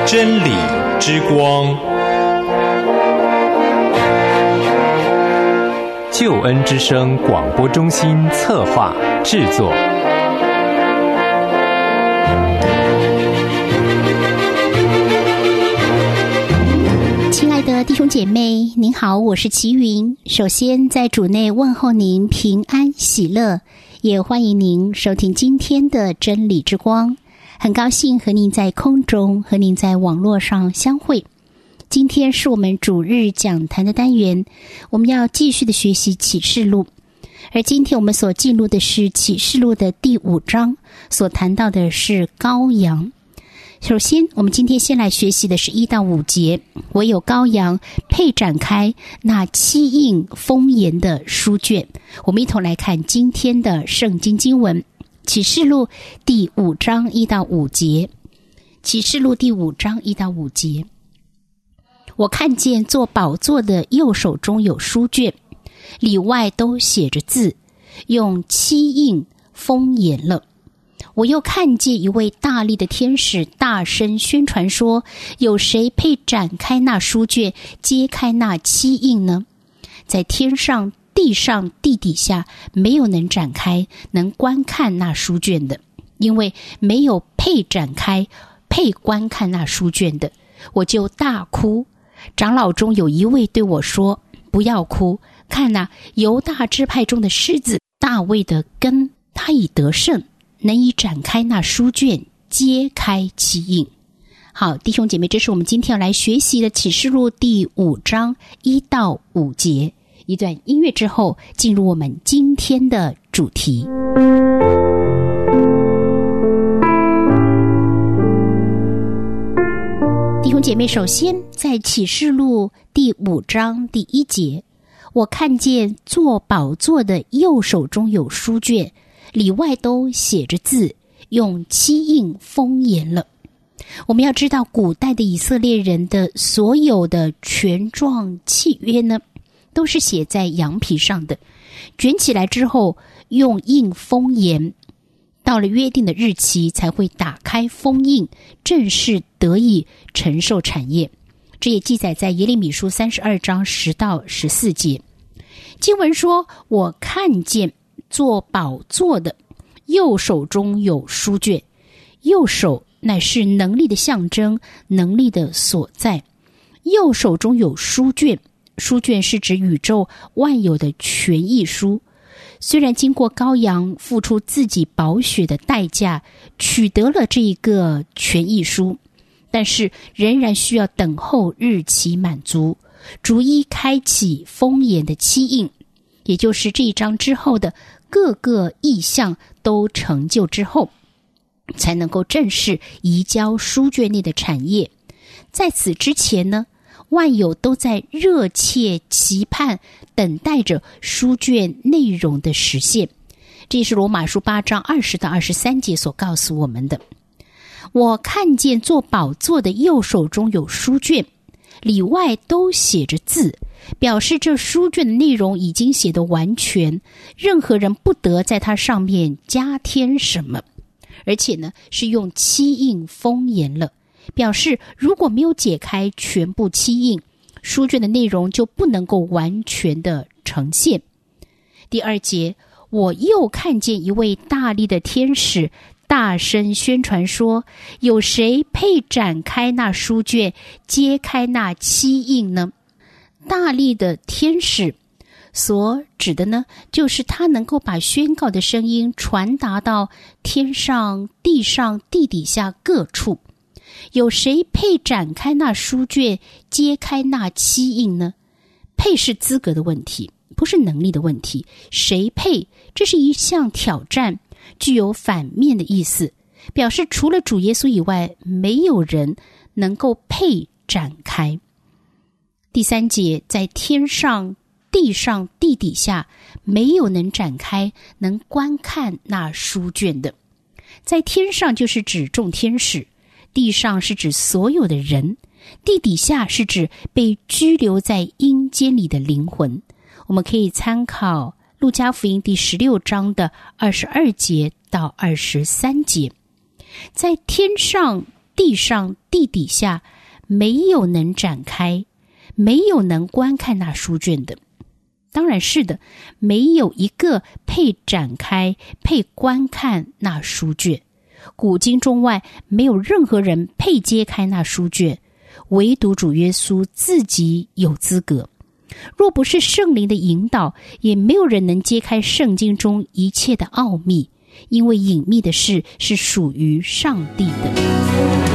真理之光，救恩之声广播中心策划制作。 亲爱的弟兄姐妹，您好，我是齐云。首先在主内问候您平安喜乐，也欢迎您收听今天的真理之光。很高兴和您在空中，和您在网络上相会。今天是我们主日讲坛的单元，我们要继续的学习启示录，而今天我们所进入的是启示录的第5章，所谈到的是羔羊。首先我们今天先来学习的是1到5节，唯有羔羊配展开那7印封严的书卷。我们一同来看今天的圣经经文，启示录第5章1到5节。启示录第5章1到5节，我看见坐宝座的右手中有书卷，里外都写着字，用7印封严了。我又看见一位大力的天使大声宣传说，有谁配展开那书卷，揭开那7印呢？在天上地上地底下没有能展开能观看那书卷的，因为没有配展开配观看那书卷的。我就大哭。长老中有一位对我说，不要哭，看哪，犹大支派中的狮子大卫的根，他已得胜，能以展开那书卷，揭开7印。好，弟兄姐妹，这是我们今天要来学习的启示录第5章1到5节。一段音乐之后，进入我们今天的主题。弟兄姐妹，首先在启示录第5章第1节，我看见坐宝座的右手中有书卷，里外都写着字，用7印封严了。我们要知道，古代的以色列人的所有的权状契约呢，都是写在羊皮上的，卷起来之后用印封严，到了约定的日期才会打开封印，正式得以承受产业。这也记载在耶利米书32章10到14节。经文说，我看见坐宝座的右手中有书卷。右手乃是能力的象征，能力的所在。右手中有书卷，书卷是指宇宙万有的权益书。虽然经过羔羊付出自己宝血的代价，取得了这一个权益书，但是仍然需要等候日期满足，逐一开启封严的7印，也就是这一章之后的各个意象都成就之后，才能够正式移交书卷内的产业。在此之前呢，万有都在热切期盼等待着书卷内容的实现。这是罗马书8章20到23节所告诉我们的。我看见坐宝座的右手中有书卷，里外都写着字，表示这书卷的内容已经写得完全，任何人不得在它上面加添什么。而且呢，是用7印封严了，表示如果没有解开全部7印，书卷的内容就不能够完全的呈现。第2节，我又看见一位大力的天使大声宣传说，有谁配展开那书卷，揭开那7印呢？大力的天使所指的呢，就是他能够把宣告的声音传达到天上地上地底下各处。有谁配展开那书卷，揭开那7印呢？配是资格的问题，不是能力的问题。谁配，这是一项挑战，具有反面的意思，表示除了主耶稣以外，没有人能够配展开。第3节，在天上地上地底下没有能展开能观看那书卷的。在天上就是指众天使，地上是指所有的人，地底下是指被拘留在阴间里的灵魂。我们可以参考路加福音第16章的22节到23节。在天上地上地底下没有能展开，没有能观看那书卷的。当然是的，没有一个配展开配观看那书卷，古今中外没有任何人配揭开那书卷，唯独主耶稣自己有资格。若不是圣灵的引导，也没有人能揭开圣经中一切的奥秘，因为隐秘的事是属于上帝的。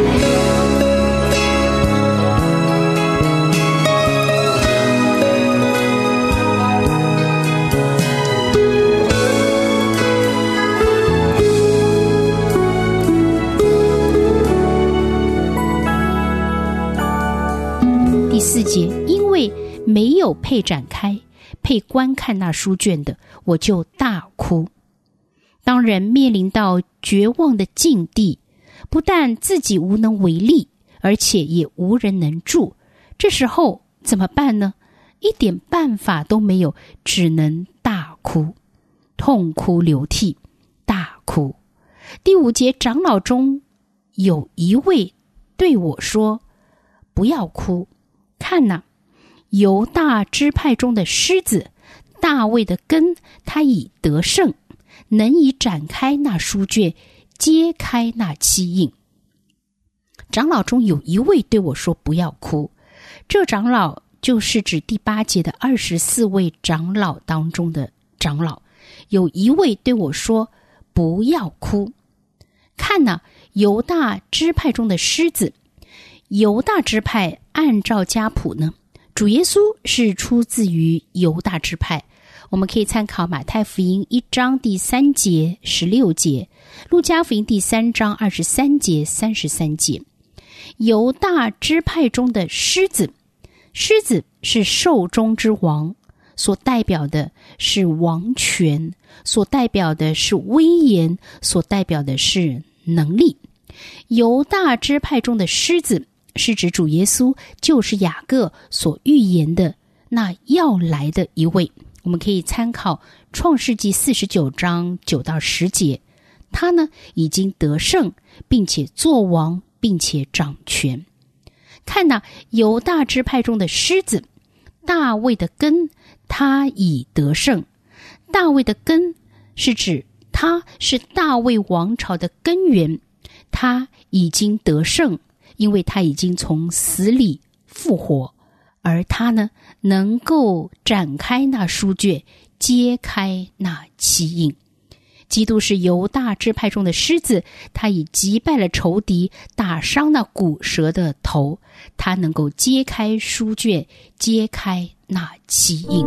第4节，因为没有配展开配观看那书卷的，我就大哭。当人面临到绝望的境地，不但自己无能为力，而且也无人能助，这时候怎么办呢？一点办法都没有，只能大哭，痛哭流涕，大哭。第5节，长老中有一位对我说，不要哭，看哪，犹大支派中的狮子，大卫的根，他已得胜，能以展开那书卷，揭开那七印。长老中有一位对我说，不要哭。这长老就是指第8节的24位长老当中的长老。有一位对我说，不要哭，看哪，犹大支派中的狮子。犹大支派按照家谱呢，主耶稣是出自于犹大支派。我们可以参考马太福音1章第3节16节，路加福音第3章23节33节。犹大支派中的狮子，狮子是兽中之王，所代表的是王权，所代表的是威严，所代表的是能力。犹大支派中的狮子是指主耶稣，就是雅各所预言的那要来的一位。我们可以参考创世纪49章9到10节，他呢已经得胜，并且作王，并且掌权。看哪，犹大支派中的狮子，大卫的根，他已得胜。大卫的根是指他是大卫王朝的根源，他已经得胜，因为他已经从死里复活，而他呢能够展开那书卷，揭开那七印。基督是犹大支派中的狮子，他已击败了仇敌，打伤那古蛇的头，他能够揭开书卷，揭开那七印。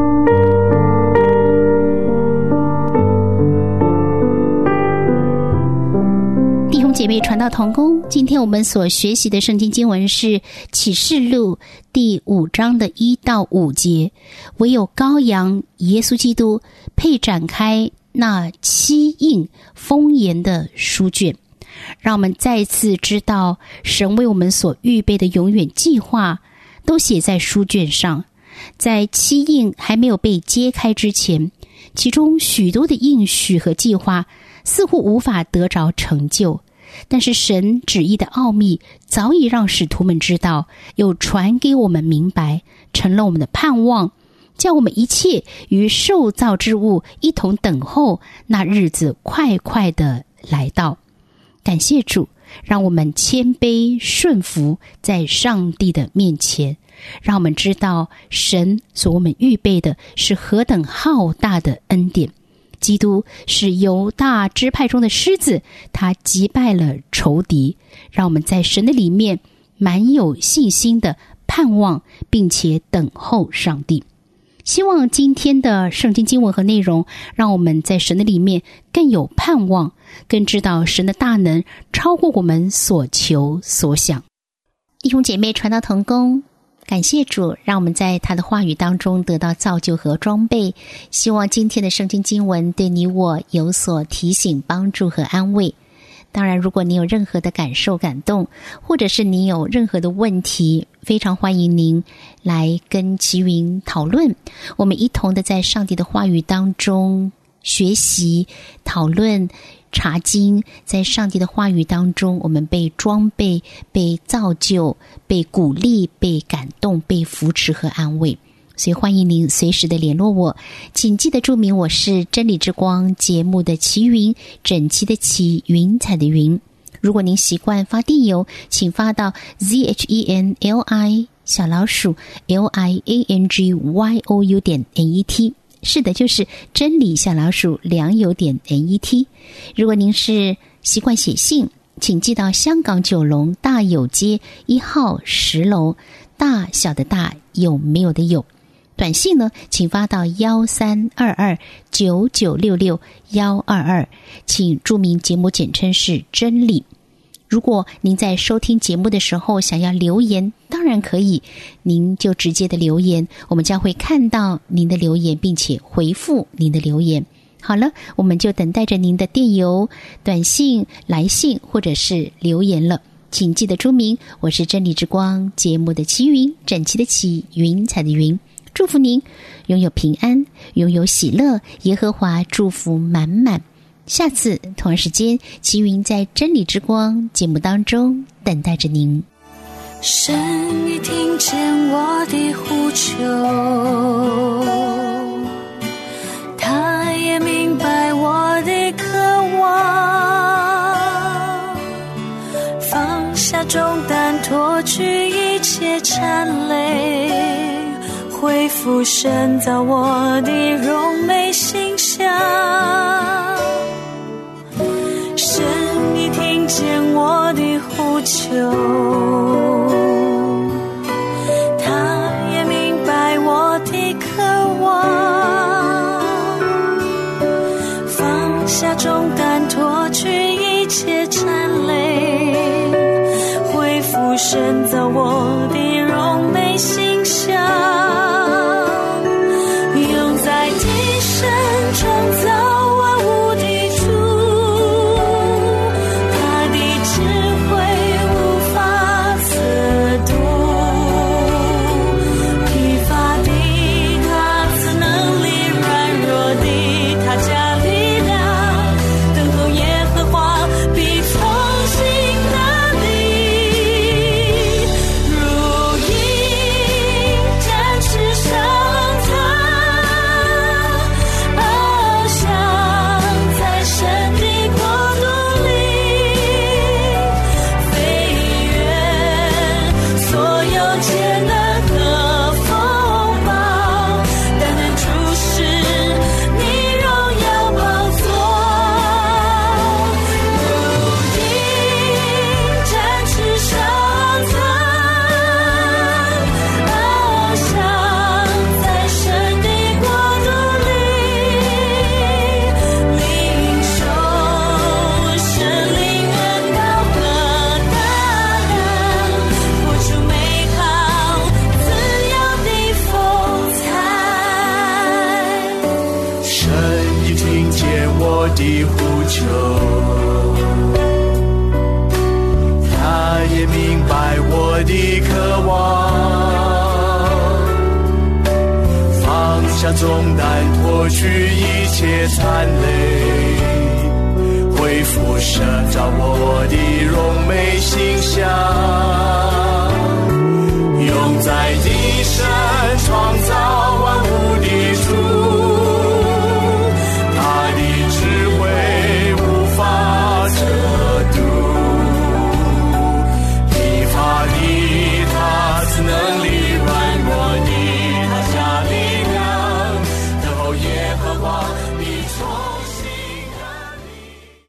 弟兄姐妹，传道同工，今天我们所学习的圣经经文是启示录第5章的1到5节，唯有羔羊耶稣基督配展开那七印封严的书卷，让我们再次知道神为我们所预备的永远计划都写在书卷上。在七印还没有被揭开之前，其中许多的应许和计划似乎无法得着成就，但是神旨意的奥秘早已让使徒们知道，又传给我们明白，成了我们的盼望，叫我们一切与受造之物一同等候那日子快快的来到。感谢主，让我们谦卑顺服在上帝的面前，让我们知道神所为我们预备的是何等浩大的恩典。基督是犹大支派中的狮子，他击败了仇敌，让我们在神的里面满有信心的盼望，并且等候上帝。希望今天的圣经经文和内容，让我们在神的里面更有盼望，更知道神的大能超过我们所求所想。弟兄姐妹，传道同工，感谢主，让我们在他的话语当中得到造就和装备。希望今天的圣经经文对你我有所提醒、帮助和安慰。当然，如果你有任何的感受、感动，或者是你有任何的问题，非常欢迎您来跟齐云讨论。我们一同的在上帝的话语当中学习、讨论， 查经，在上帝的话语当中，我们被装备、被造就、被鼓励、被感动、被扶持和安慰。所以欢迎您随时的联络我，请记得注明我是真理之光节目的齐云，整齐的齐，云彩的云。如果您习惯发电邮，请发到 ZHENLI_LIANGYOU.net。是的，就是真理良友.net。如果您是习惯写信，请寄到香港九龙大有街1号10楼，大小的大，有没有的有。短信呢，请发到132299662122，请注明节目简称是真理。如果您在收听节目的时候想要留言，当然可以，您就直接的留言，我们将会看到您的留言，并且回复您的留言。好了，我们就等待着您的电邮、短信、来信或者是留言了。请记得注明我是真理之光节目的齐云，整齐的齐，云彩的云。祝福您拥有平安，拥有喜乐，耶和华祝福满满。下次同样时间，齐云在真理之光节目当中等待着您。 神已听见我的呼求，他也明白我的渴望，放下重担，脱去一切缠累，恢复神造我的荣美形象。神已听见我的呼求，他也明白我的渴望，放下重担，脱去一切缠累，恢复神造我的荣美形象。用在地神创造万物的主，他的智慧无法测度，疲乏的他赐能力，软弱的他加力量，等候耶和华必重新得力，如鹰展翅上腾，翱翔在神的国度里，飞越所有艰难和风暴，单单注视你荣耀宝座，如鹰展翅上腾，翱翔在神的国度里，领受神灵恩膏和大能，活出美好自由的风采。 神已听见我的呼求，他也明白我的渴望，放下重担，脱去一切残累，恢复神造我的荣美形象，用在地